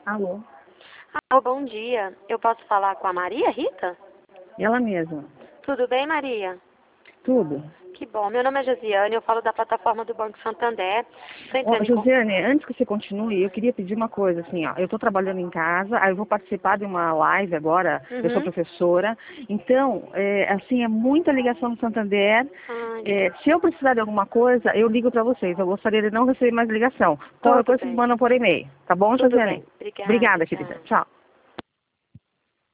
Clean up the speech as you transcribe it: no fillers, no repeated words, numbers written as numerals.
Alô? Bom dia. Eu posso falar com a Maria Rita? Ela mesma. Tudo bem, Maria? Tudo. Que bom. Meu nome é Josiane, eu falo da plataforma do Banco Santander. Tô entrando em Josiane, antes que você continue, eu queria pedir uma coisa, assim, ó. Eu estou trabalhando em casa, aí eu vou participar de uma live agora, eu sou professora. Então, assim, é muita ligação no Santander. Se eu precisar de alguma coisa, eu ligo para vocês. Eu gostaria de não receber mais ligação. Qualquer coisa vocês mandam por e-mail. Tá bom, Tudo Josiane? bem. Obrigada, Obrigada, tchau. querida. Tchau.